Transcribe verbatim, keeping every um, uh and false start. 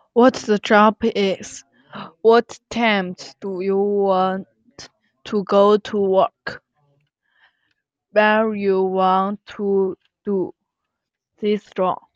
What the job is? What times do you want to go to work? Where you want to do this job?